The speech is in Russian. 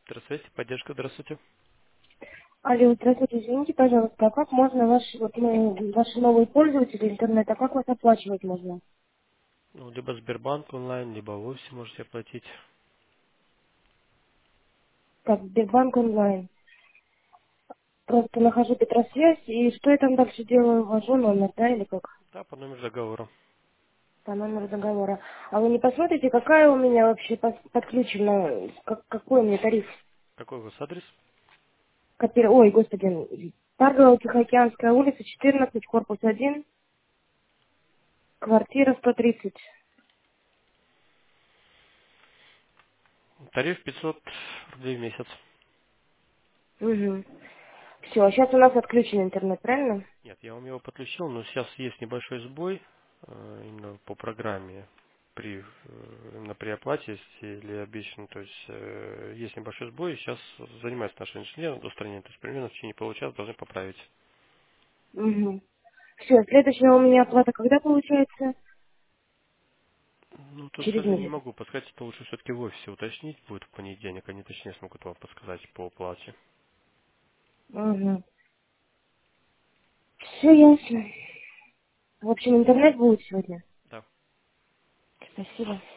Связь, поддержка, здравствуйте. Алло, здравствуйте, извините, пожалуйста, а как можно ваши новые пользователи интернета, как вас оплачивать можно? Ну, либо Сбербанк онлайн, либо вы все можете оплатить. Как Сбербанк онлайн. Просто нахожу Петросвязь, и что я там дальше делаю? Ввожу номер, да, или как? Да, по номеру договора. По номеру договора. А вы не посмотрите, какая у меня вообще подключена, какой у меня тариф? Какой у вас адрес? Ой, господи, Паргова, Тихоокеанская улица, 14, корпус 1, квартира 130. Тариф 500 рублей в месяц. Угу. Все, а сейчас у нас отключен интернет, правильно? Нет, я вам его подключил, но сейчас есть небольшой сбой именно по программе именно при оплате или обещанном, то есть есть небольшой сбой, и сейчас занимается наш инженер над устранением, то есть примерно в течение получаса должны поправить. Угу. Все, следующая у меня оплата когда получается? Ну, тут, к Через сожалению, не месяц. могу подсказать, это лучше все-таки в офисе уточнить будет в понедельник, они точнее смогут вам подсказать по оплате. Угу. Все ясно. В общем, интернет будет сегодня. Да. Спасибо.